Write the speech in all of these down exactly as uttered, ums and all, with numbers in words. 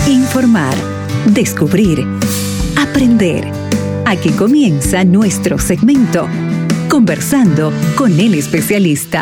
Informar, descubrir, aprender. Aquí comienza nuestro segmento, Conversando con el especialista.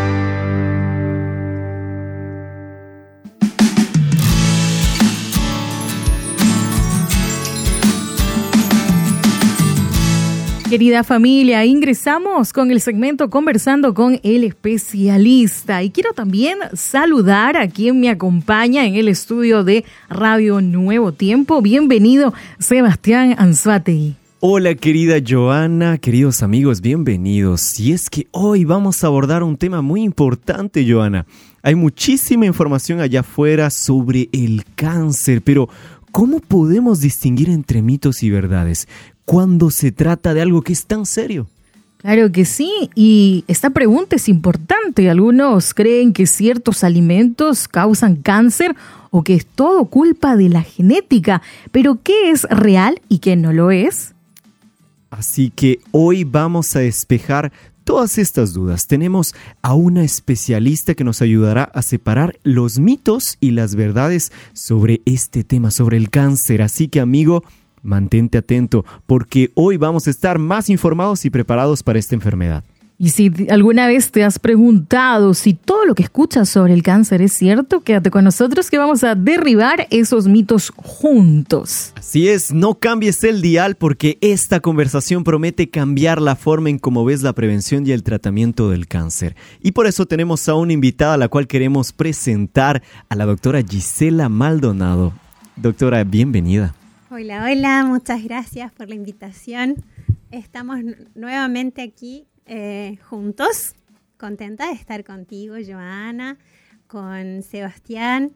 Querida familia, ingresamos con el segmento Conversando con el especialista y quiero también saludar a quien me acompaña en el estudio de Radio Nuevo Tiempo. Bienvenido, Sebastián Anzuategui. Hola querida Joana, queridos amigos, bienvenidos. Y es que hoy vamos a abordar un tema muy importante, Joana. Hay muchísima información allá afuera sobre el cáncer, pero ¿cómo podemos distinguir entre mitos y verdades cuando se trata de algo que es tan serio? Claro que sí, y esta pregunta es importante. Algunos creen que ciertos alimentos causan cáncer o que es todo culpa de la genética, pero ¿qué es real y qué no lo es? Así que hoy vamos a despejar todas estas dudas. Tenemos a una especialista que nos ayudará a separar los mitos y las verdades sobre este tema, sobre el cáncer. Así que, amigo, mantente atento porque hoy vamos a estar más informados y preparados para esta enfermedad. Y si alguna vez te has preguntado si todo lo que escuchas sobre el cáncer es cierto, quédate con nosotros que vamos a derribar esos mitos juntos. Así es, no cambies el dial porque esta conversación promete cambiar la forma en cómo ves la prevención y el tratamiento del cáncer. Y por eso tenemos a una invitada a la cual queremos presentar, a la doctora Gisela Maldonado. Doctora, bienvenida. Hola, hola, muchas gracias por la invitación. Estamos nuevamente aquí eh, juntos, contenta de estar contigo, Joana, con Sebastián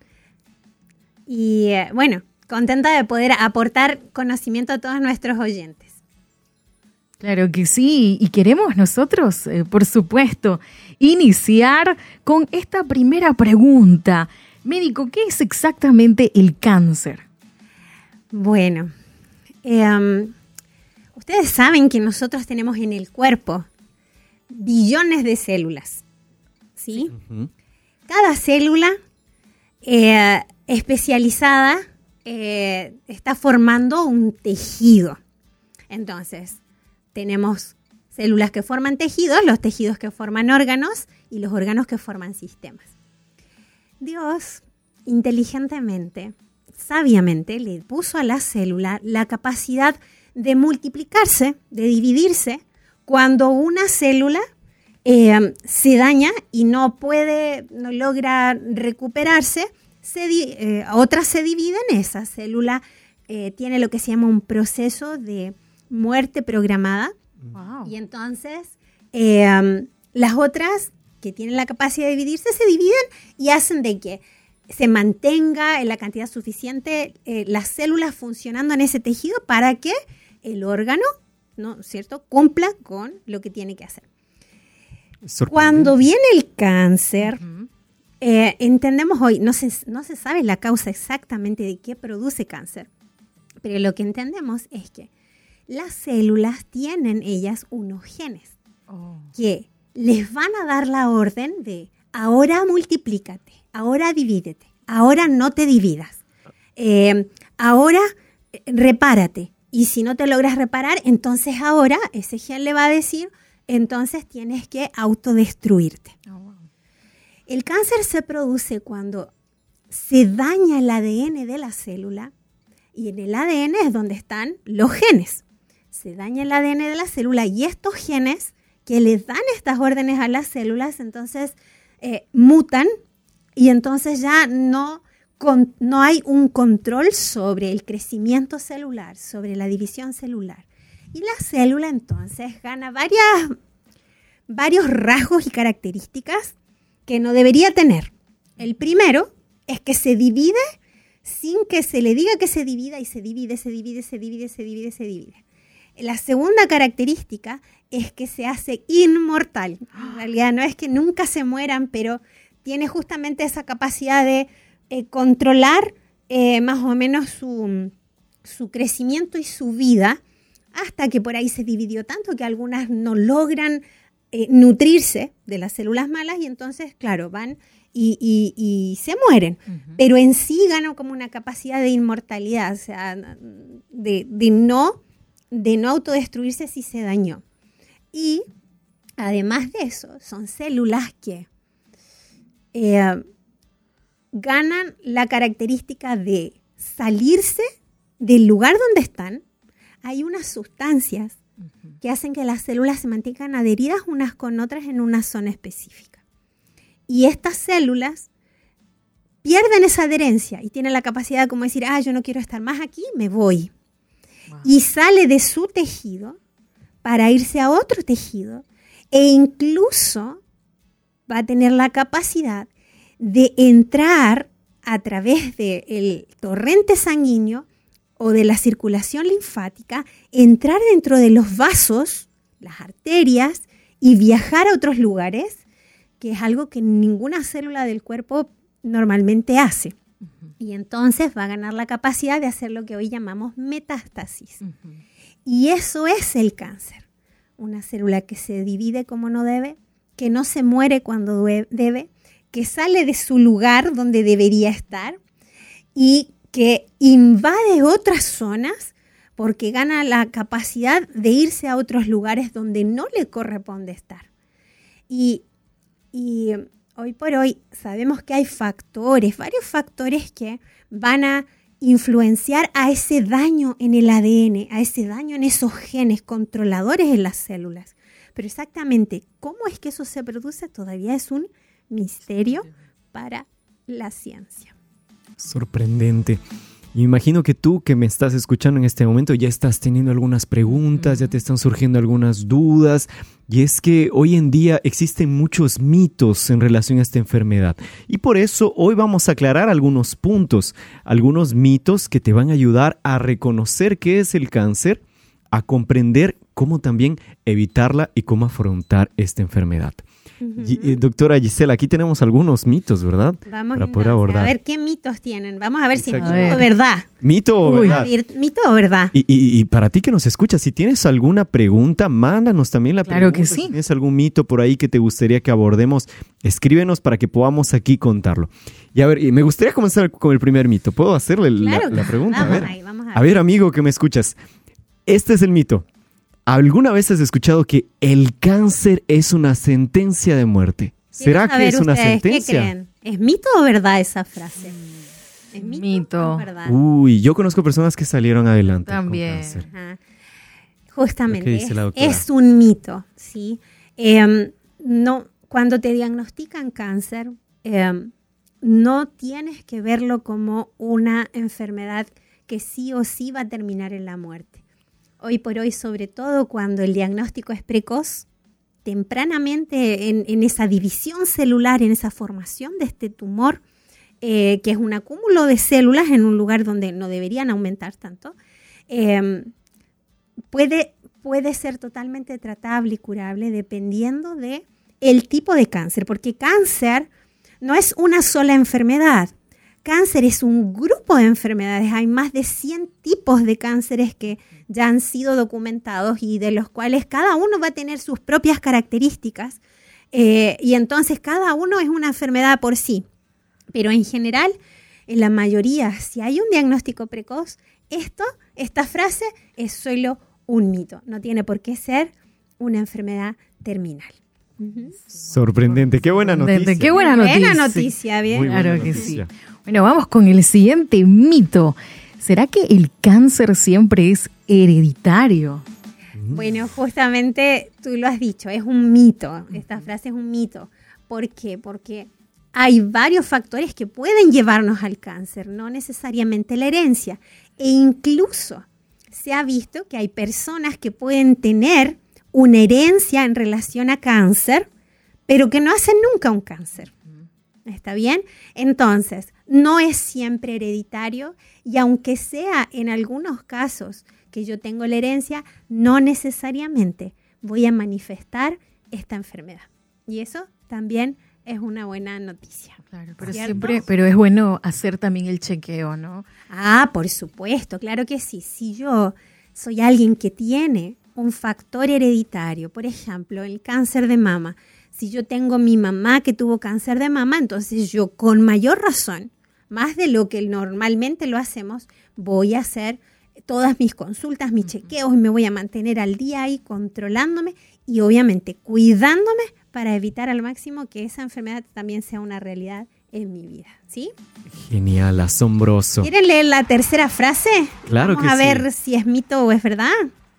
y eh, bueno, contenta de poder aportar conocimiento a todos nuestros oyentes. Claro que sí, y queremos nosotros, eh, por supuesto, iniciar con esta primera pregunta. Médico, ¿qué es exactamente el cáncer? Bueno, eh, um, ustedes saben que nosotros tenemos en el cuerpo billones de células, ¿sí? Uh-huh. Cada célula eh, especializada eh, está formando un tejido. Entonces, tenemos células que forman tejidos, los tejidos que forman órganos y los órganos que forman sistemas. Dios, inteligentemente, sabiamente, le puso a la célula la capacidad de multiplicarse, de dividirse, cuando una célula eh, se daña y no puede, no logra recuperarse, se di- eh, otra se divide en esa célula, eh, tiene lo que se llama un proceso de muerte programada. Wow. Y entonces eh, las otras que tienen la capacidad de dividirse se dividen y hacen de que se mantenga en la cantidad suficiente eh, las células funcionando en ese tejido para que el órgano, ¿no es cierto?, cumpla con lo que tiene que hacer. Cuando viene el cáncer, uh-huh. eh, entendemos hoy, no se, no se sabe la causa exactamente de qué produce cáncer, pero lo que entendemos es que las células tienen ellas unos genes oh. que les van a dar la orden de ahora multiplícate, ahora divídete, ahora no te dividas, eh, ahora repárate. Y si no te logras reparar, entonces ahora ese gen le va a decir, entonces tienes que autodestruirte. Oh, wow. El cáncer se produce cuando se daña el A D N de la célula y en el A D N es donde están los genes. Se daña el A D N de la célula y estos genes que les dan estas órdenes a las células, entonces eh, mutan y entonces ya no... Con, no hay un control sobre el crecimiento celular, sobre la división celular. Y la célula entonces gana varias, varios rasgos y características que no debería tener. El primero es que se divide sin que se le diga que se divida y se divide, se divide, se divide, se divide, se divide. La segunda característica es que se hace inmortal. En realidad no es que nunca se mueran, pero tiene justamente esa capacidad de Eh, controlar eh, más o menos su, su crecimiento y su vida hasta que por ahí se dividió tanto que algunas no logran eh, nutrirse de las células malas y entonces, claro, van y, y, y se mueren. Uh-huh. Pero en sí ganan como una capacidad de inmortalidad, o sea, de, de, no, de no autodestruirse si se dañó. Y además de eso, son células que eh, ganan la característica de salirse del lugar donde están. Hay unas sustancias uh-huh. que hacen que las células se mantengan adheridas unas con otras en una zona específica. Y estas células pierden esa adherencia y tienen la capacidad de como decir, ah, yo no quiero estar más aquí, me voy. Wow. Y sale de su tejido para irse a otro tejido e incluso va a tener la capacidad de entrar a través del torrente sanguíneo o de la circulación linfática, entrar dentro de los vasos, las arterias, y viajar a otros lugares, que es algo que ninguna célula del cuerpo normalmente hace. Uh-huh. Y entonces va a ganar la capacidad de hacer lo que hoy llamamos metástasis. Uh-huh. Y eso es el cáncer. Una célula que se divide como no debe, que no se muere cuando debe, que sale de su lugar donde debería estar y que invade otras zonas porque gana la capacidad de irse a otros lugares donde no le corresponde estar. Y, y hoy por hoy sabemos que hay factores, varios factores que van a influenciar a ese daño en el A D N, a ese daño en esos genes controladores en las células. Pero exactamente cómo es que eso se produce todavía es un misterio para la ciencia. Sorprendente. Me imagino que tú que me estás escuchando en este momento ya estás teniendo algunas preguntas, ya te están surgiendo algunas dudas. Y es que hoy en día existen muchos mitos en relación a esta enfermedad. Y por eso hoy vamos a aclarar algunos puntos, algunos mitos que te van a ayudar a reconocer qué es el cáncer, a comprender cómo también evitarla y cómo afrontar esta enfermedad. Uh-huh. Y, doctora Gisela, aquí tenemos algunos mitos, ¿verdad? Vamos Para poder abordar. A ver qué mitos tienen. Vamos a ver si es mito o verdad. ¿Mito o verdad? Uy, mito o verdad. Y, y, y para ti que nos escuchas, si tienes alguna pregunta, mándanos también la claro pregunta. Que sí. Si tienes algún mito por ahí que te gustaría que abordemos, escríbenos para que podamos aquí contarlo. Y a ver, me gustaría comenzar con el primer mito. ¿Puedo hacerle claro, la, la pregunta? Vamos a ver, ahí, vamos a ver. A ver, amigo que me escuchas, este es el mito. ¿Alguna vez has escuchado que el cáncer es una sentencia de muerte? ¿Será que es una sentencia? ¿Qué creen? ¿Es mito o verdad esa frase? ¿Es mito, mito. o verdad? Uy, yo conozco personas que salieron adelante También. con cáncer. Ajá. Justamente, es, es un mito, ¿sí? Eh, no, cuando te diagnostican cáncer, eh, no tienes que verlo como una enfermedad que sí o sí va a terminar en la muerte. Hoy por hoy, sobre todo cuando el diagnóstico es precoz, tempranamente en, en esa división celular, en esa formación de este tumor, eh, que es un acúmulo de células en un lugar donde no deberían aumentar tanto, eh, puede, puede ser totalmente tratable y curable dependiendo de el tipo de cáncer, porque cáncer no es una sola enfermedad. Cáncer es un grupo de enfermedades. Hay más de cien tipos de cánceres que ya han sido documentados y de los cuales cada uno va a tener sus propias características. Eh, y entonces cada uno es una enfermedad por sí. Pero en general, en la mayoría, si hay un diagnóstico precoz, esto, esta frase es solo un mito. No tiene por qué ser una enfermedad terminal. Uh-huh. Sorprendente, qué buena noticia. Qué buena noticia. Buena noticia, bien. Claro buena que noticia. sí. Bueno, vamos con el siguiente mito. ¿Será que el cáncer siempre es hereditario? Bueno, justamente tú lo has dicho, es un mito. Esta frase es un mito. ¿Por qué? Porque hay varios factores que pueden llevarnos al cáncer, no necesariamente la herencia. E incluso se ha visto que hay personas que pueden tener una herencia en relación a cáncer, pero que no hacen nunca un cáncer. ¿Está bien? Entonces, no es siempre hereditario y aunque sea en algunos casos que yo tengo la herencia, no necesariamente voy a manifestar esta enfermedad. Y eso también es una buena noticia. Claro, pero siempre, pero es bueno hacer también el chequeo, ¿no? Ah, por supuesto, claro que sí. Si yo soy alguien que tiene un factor hereditario. Por ejemplo, el cáncer de mama. Si yo tengo mi mamá que tuvo cáncer de mama, entonces yo con mayor razón, más de lo que normalmente lo hacemos, voy a hacer todas mis consultas, mis chequeos y me voy a mantener al día ahí controlándome y obviamente cuidándome para evitar al máximo que esa enfermedad también sea una realidad en mi vida, ¿sí? Genial, asombroso. ¿Quieren leer la tercera frase? Claro Vamos que a sí. ver si es mito o es verdad.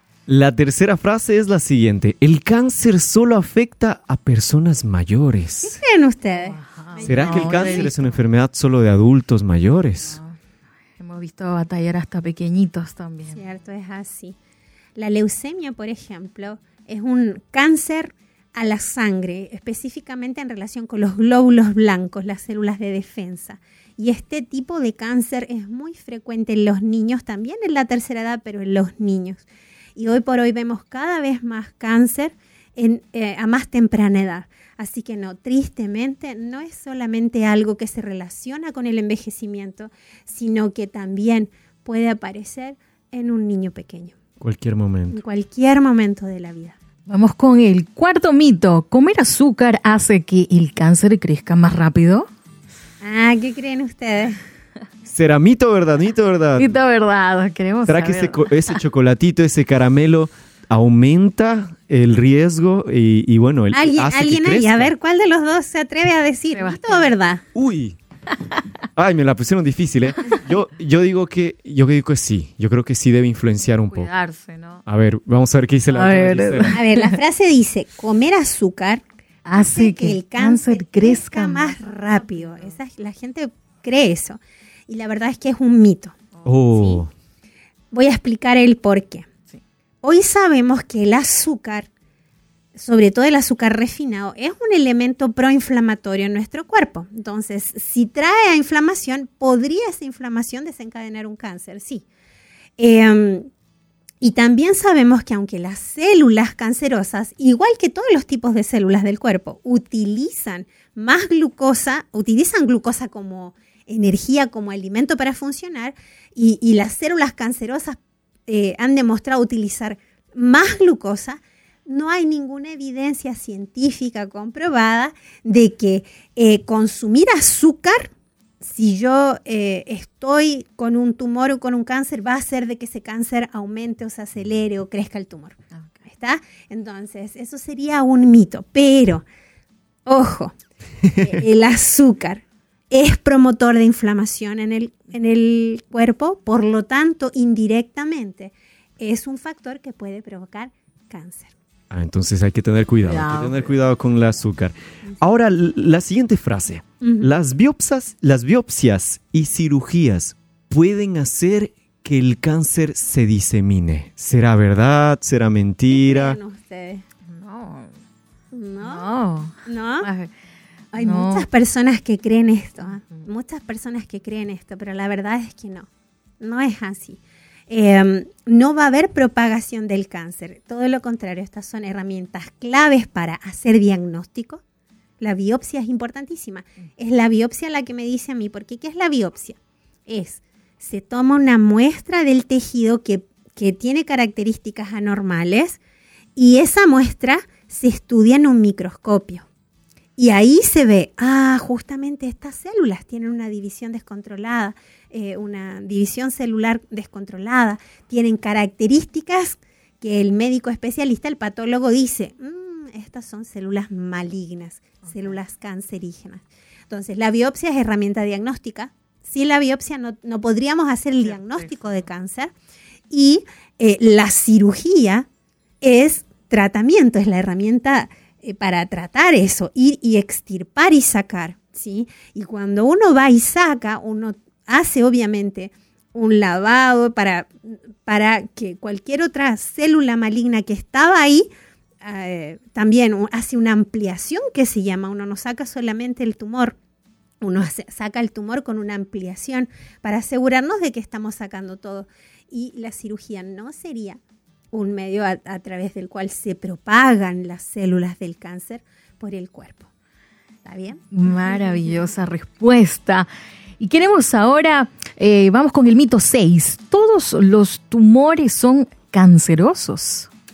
La tercera frase es la siguiente. El cáncer solo afecta a personas ¿Qué mayores. creen ustedes? ¿Será No, que el no cáncer he es una enfermedad solo de adultos mayores? No. Hemos visto batallar hasta pequeñitos también. Cierto, es así. La leucemia, por ejemplo, es un cáncer a la sangre, específicamente en relación con los glóbulos blancos, las células de defensa. Y este tipo de cáncer es muy frecuente en los niños, también en la tercera edad, pero en los niños. Y hoy por hoy vemos cada vez más cáncer en, eh, a más temprana edad. Así que no, tristemente, no es solamente algo que se relaciona con el envejecimiento, sino que también puede aparecer en un niño pequeño, Cualquier en momento. cualquier momento de la vida. Vamos con el cuarto mito. ¿Comer azúcar hace que el cáncer crezca más rápido? Ah, ¿qué creen ustedes? ¿Será mito o verdad? Mito o verdad. Mito, verdad. Queremos ¿Será que saber. ese, co- ese chocolatito, ese caramelo aumenta el riesgo y, y bueno, el, ¿Alguien, hace alguien que ahí? crezca? A ver, ¿cuál de los dos se atreve a decir? Sebastián. ¿Mito o verdad? Uy. Ay, me la pusieron difícil, ¿eh? Yo, yo digo que yo digo que sí. Yo creo que sí debe influenciar un poco. Cuidarse, ¿no? A ver, vamos a ver qué dice la A otra ver. Gisela. A ver, la frase dice, comer azúcar Hace que el cáncer crezca más rápido. Esa, la gente cree eso. Y la verdad es que es un mito. Oh, Voy a explicar el por qué. Sí. Hoy sabemos que el azúcar, sobre todo el azúcar refinado, es un elemento proinflamatorio en nuestro cuerpo. Entonces, si trae a inflamación, ¿podría esa inflamación desencadenar un cáncer? Sí. Eh, y también sabemos que aunque las células cancerosas, igual que todos los tipos de células del cuerpo, utilizan más glucosa, utilizan glucosa como energía, como alimento para funcionar, y, y las células cancerosas eh, han demostrado utilizar más glucosa, no hay ninguna evidencia científica comprobada de que eh, consumir azúcar, si yo eh, estoy con un tumor o con un cáncer, va a hacer de que ese cáncer aumente o se acelere o crezca el tumor. Okay. ¿Está? Entonces, eso sería un mito. Pero, ojo, eh, el azúcar es promotor de inflamación en el, en el cuerpo, por lo tanto, indirectamente, es un factor que puede provocar cáncer. Ah, entonces hay que tener cuidado, hay Cuidado. que tener cuidado con el azúcar. Ahora, l- la siguiente frase. Ujú. Las biopsias, las biopsias y cirugías pueden hacer que el cáncer se disemine. ¿Será verdad? ¿Será mentira? ¿Creen ustedes? No. ¿No? No. ¿No? Ay, Hay no. muchas personas que creen esto, ¿eh? Muchas personas que creen esto, pero la verdad es que no, no es así. Eh, no va a haber propagación del cáncer, todo lo contrario, estas son herramientas claves para hacer diagnóstico. La biopsia es importantísima, es la biopsia la que me dice a mí, porque ¿qué es la biopsia? Es, se toma una muestra del tejido que, que tiene características anormales y esa muestra se estudia en un microscopio. Y ahí se ve, ah, justamente estas células tienen una división descontrolada, eh, una división celular descontrolada, tienen características que el médico especialista, el patólogo, dice, mmm, estas son células malignas, okay, células cancerígenas. Entonces, la biopsia es herramienta diagnóstica. Sin la biopsia no, no podríamos hacer el diagnóstico de cáncer. Y eh, la cirugía es tratamiento, es la herramienta Eh, para tratar eso, ir y extirpar y sacar, ¿sí? Y cuando uno va y saca, uno hace obviamente un lavado para, para que cualquier otra célula maligna que estaba ahí, eh, también hace una ampliación que se llama, uno no saca solamente el tumor, uno hace, saca el tumor con una ampliación para asegurarnos de que estamos sacando todo. Y la cirugía no sería un medio a, a través del cual se propagan las células del cáncer por el cuerpo. ¿Está bien? Maravillosa respuesta. Y queremos ahora, eh, vamos con el mito seis. ¿Todos los tumores son cancerosos?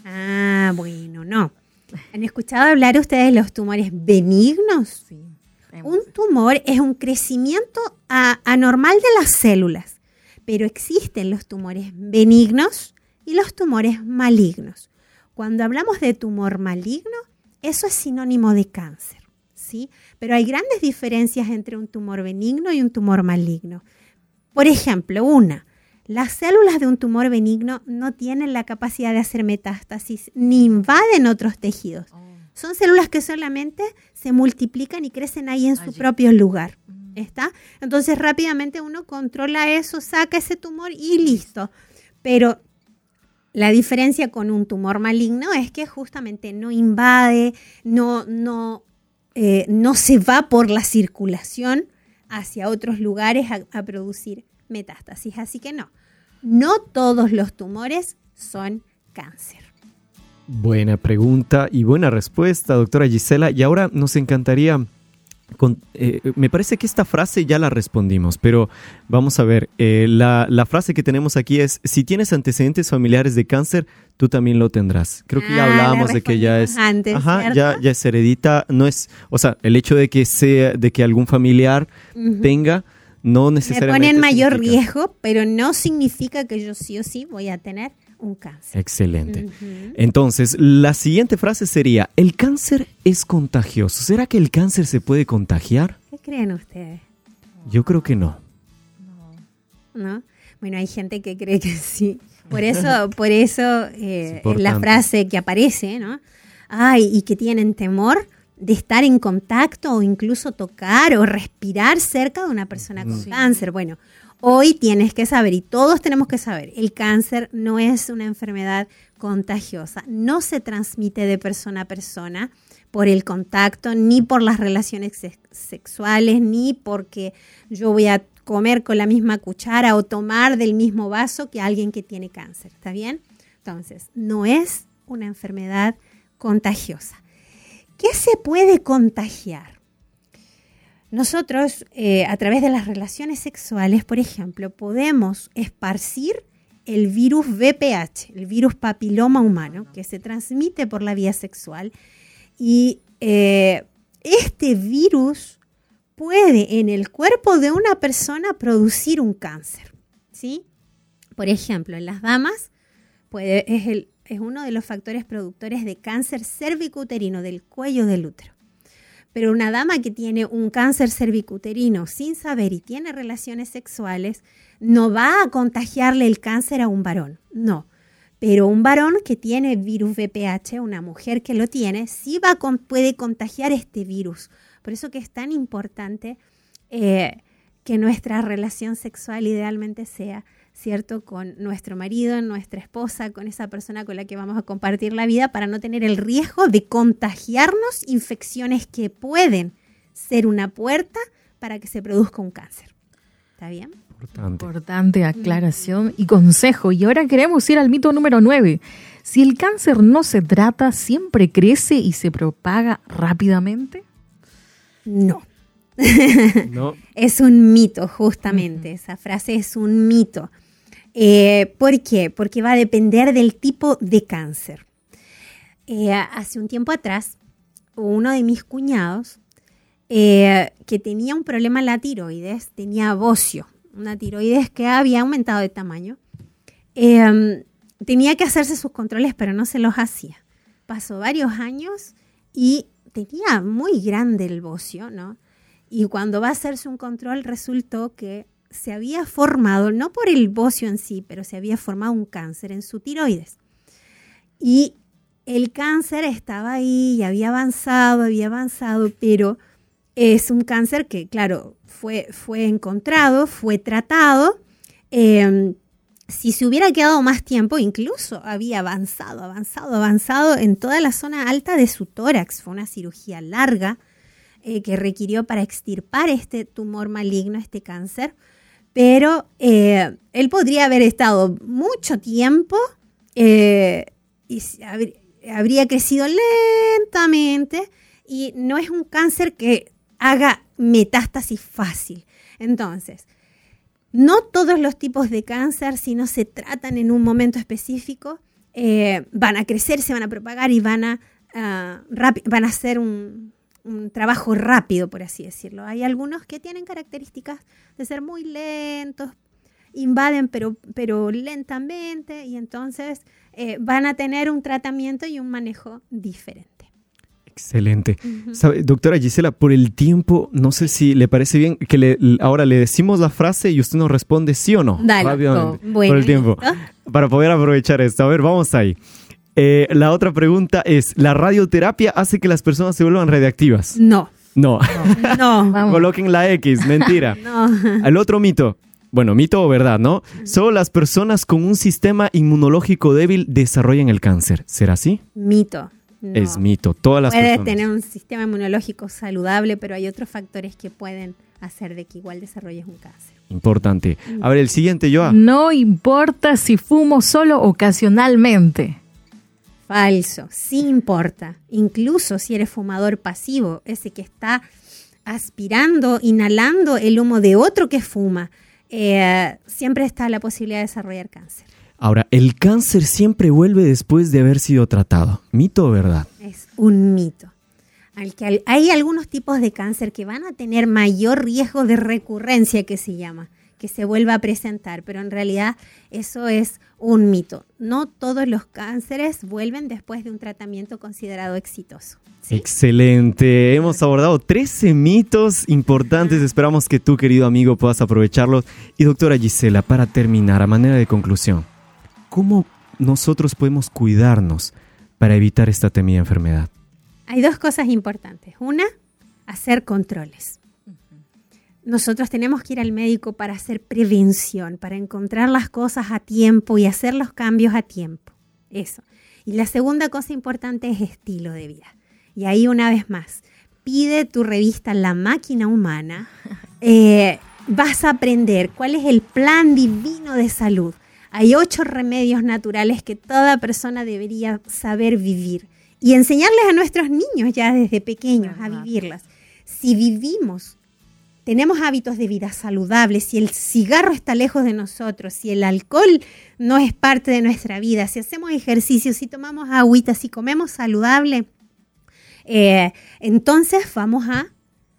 Ah, bueno, no. ¿Han escuchado hablar ustedes de los tumores benignos? Sí. Un tumor es un crecimiento a, anormal de las células, pero existen los tumores benignos y los tumores malignos. Cuando hablamos de tumor maligno, eso es sinónimo de cáncer, ¿sí? Pero hay grandes diferencias entre un tumor benigno y un tumor maligno. Por ejemplo, una, las células de un tumor benigno no tienen la capacidad de hacer metástasis ni invaden otros tejidos. Oh. Son células que solamente se multiplican y crecen ahí en su Allí. propio lugar. ¿Está? Entonces rápidamente uno controla eso, saca ese tumor y listo. Pero la diferencia con un tumor maligno es que justamente no invade, no, no, eh, no se va por la circulación hacia otros lugares a, a producir metástasis. Así que no, no todos los tumores son cáncer. Buena pregunta y buena respuesta, doctora Gisela. Y ahora nos encantaría, con, eh, me parece que esta frase ya la respondimos, pero vamos a ver, eh, la, la frase que tenemos aquí es, si tienes antecedentes familiares de cáncer, tú también lo tendrás. Creo que ah, ya hablábamos de que ya es, antes, ajá, ya, ya se heredita, no es, o sea, el hecho de que sea, de que algún familiar uh-huh. tenga, no necesariamente me ponen mayor significa. riesgo, pero no significa que yo sí o sí voy a tener un cáncer. Excelente. Uh-huh. Entonces, la siguiente frase sería, ¿el cáncer es contagioso? ¿Será que el cáncer se puede contagiar? ¿Qué creen ustedes? Yo creo que no. No. ¿No? Bueno, hay gente que cree que sí. Por eso, por eso eh, es la frase que aparece, ¿no? Ay, y que tienen temor de estar en contacto o incluso tocar o respirar cerca de una persona con sí. cáncer. Bueno, hoy tienes que saber, y todos tenemos que saber, el cáncer no es una enfermedad contagiosa, no se transmite de persona a persona por el contacto, ni por las relaciones sex- sexuales, ni porque yo voy a comer con la misma cuchara o tomar del mismo vaso que alguien que tiene cáncer, ¿está bien? Entonces, no es una enfermedad contagiosa. ¿Qué se puede contagiar? Nosotros, eh, a través de las relaciones sexuales, por ejemplo, podemos esparcir el virus V P H, el virus papiloma humano, que se transmite por la vía sexual. Y eh, este virus puede en el cuerpo de una persona producir un cáncer, ¿sí? Por ejemplo, en las damas puede, es, el, es uno de los factores productores de cáncer cervicuterino del cuello del útero. Pero una dama que tiene un cáncer cervicuterino sin saber y tiene relaciones sexuales, no va a contagiarle el cáncer a un varón, no. Pero un varón que tiene virus V P H, una mujer que lo tiene, sí va con, puede contagiar este virus. Por eso que es tan importante eh, que nuestra relación sexual idealmente sea, ¿cierto?, con nuestro marido, nuestra esposa, con esa persona con la que vamos a compartir la vida, para no tener el riesgo de contagiarnos infecciones que pueden ser una puerta para que se produzca un cáncer. ¿Está bien? Importante. Importante aclaración y consejo. Y ahora queremos ir al mito número nueve. Si el cáncer no se trata, ¿siempre crece y se propaga rápidamente? No. No. Es un mito, justamente. Uh-huh. Esa frase es un mito. Eh, ¿Por qué? Porque va a depender del tipo de cáncer. Eh, hace un tiempo atrás, uno de mis cuñados, eh, que tenía un problema en la tiroides, tenía bocio, una tiroides que había aumentado de tamaño, eh, tenía que hacerse sus controles, pero no se los hacía. Pasó varios años y tenía muy grande el bocio, ¿no? Y cuando va a hacerse un control resultó que se había formado, no por el bocio en sí, pero se había formado un cáncer en su tiroides. Y el cáncer estaba ahí y había avanzado, había avanzado, pero es un cáncer que, claro, fue, fue encontrado, fue tratado. Eh, si se hubiera quedado más tiempo, incluso había avanzado, avanzado, avanzado en toda la zona alta de su tórax. Fue una cirugía larga eh, que requirió para extirpar este tumor maligno, este cáncer. Pero eh, él podría haber estado mucho tiempo eh, y habría, habría crecido lentamente, y no es un cáncer que haga metástasis fácil. Entonces, no todos los tipos de cáncer, si no se tratan en un momento específico, eh, van a crecer, se van a propagar y van a, uh, rapi- van a hacer un, un trabajo rápido, por así decirlo. Hay algunos que tienen características de ser muy lentos, invaden pero, pero lentamente, y entonces eh, van a tener un tratamiento y un manejo diferente. Excelente. Uh-huh. ¿Sabe, doctora Gisela, por el tiempo, no sé si le parece bien que le, ahora le decimos la frase y usted nos responde sí o no. Dale. Rápidamente, Bueno, por el tiempo. ¿listo? Para poder aprovechar esto. A ver, vamos ahí. Eh, la otra pregunta es, ¿la radioterapia hace que las personas se vuelvan radiactivas? No. No. No. no. Coloquen la X, mentira. No. El otro mito. Bueno, mito o verdad, ¿no? Solo las personas con un sistema inmunológico débil desarrollan el cáncer. ¿Será así? Mito. No. Es mito. Todas las Puedes personas. tener un sistema inmunológico saludable, pero hay otros factores que pueden hacer de que igual desarrolles un cáncer. Importante. A ver, el siguiente, Joa. No importa si fumo solo ocasionalmente. Falso. Sí importa. Incluso si eres fumador pasivo, ese que está aspirando, inhalando el humo de otro que fuma, eh, siempre está la posibilidad de desarrollar cáncer. Ahora, el cáncer siempre vuelve después de haber sido tratado. ¿Mito o verdad? Es un mito. Al que hay algunos tipos de cáncer que van a tener mayor riesgo de recurrencia, que se llama, que se vuelva a presentar, pero en realidad eso es un mito. No todos los cánceres vuelven después de un tratamiento considerado exitoso. ¿Sí? Excelente. Hemos abordado trece mitos importantes. Esperamos que tú, querido amigo, puedas aprovecharlos. Y doctora Gisela, para terminar, a manera de conclusión, ¿cómo nosotros podemos cuidarnos para evitar esta temida enfermedad? Hay dos cosas importantes. Una, hacer controles. Nosotros tenemos que ir al médico para hacer prevención, para encontrar las cosas a tiempo y hacer los cambios a tiempo. Eso. Y la segunda cosa importante es estilo de vida. Y ahí una vez más, pide tu revista La Máquina Humana. Eh, vas a aprender cuál es el plan divino de salud. Hay ocho remedios naturales que toda persona debería saber vivir y enseñarles a nuestros niños ya desde pequeños a vivirlas. Si vivimos, tenemos hábitos de vida saludables, si el cigarro está lejos de nosotros, si el alcohol no es parte de nuestra vida, si hacemos ejercicio, si tomamos agüita, si comemos saludable, eh, entonces vamos a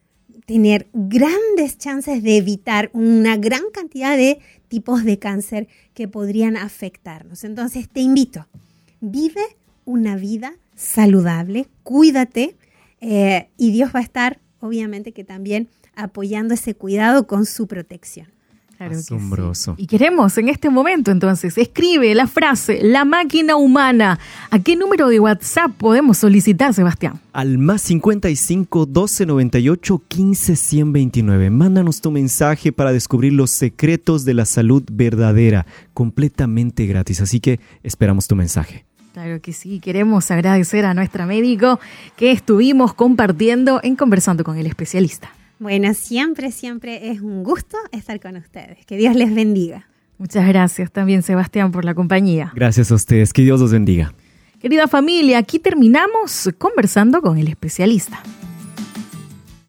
tener grandes chances de evitar una gran cantidad de tipos de cáncer que podrían afectarnos. Entonces te invito, vive una vida saludable, cuídate eh, y Dios va a estar, obviamente que también apoyando ese cuidado con su protección. Claro que Asombroso. sí. Y queremos en este momento, entonces, escribe la frase La Máquina Humana. ¿A qué número de WhatsApp podemos solicitar, Sebastián? Al más cincuenta y cinco, doce, noventa y ocho, quince, ciento veintinueve. Mándanos tu mensaje para descubrir los secretos de la salud verdadera, completamente gratis. Así que esperamos tu mensaje. Claro que sí, queremos agradecer a nuestra médico que estuvimos compartiendo en Conversando con el Especialista. Bueno, siempre, siempre es un gusto estar con ustedes. Que Dios les bendiga. Muchas gracias también, Sebastián, por la compañía. Gracias a ustedes. Que Dios los bendiga. Querida familia, aquí terminamos Conversando con el Especialista.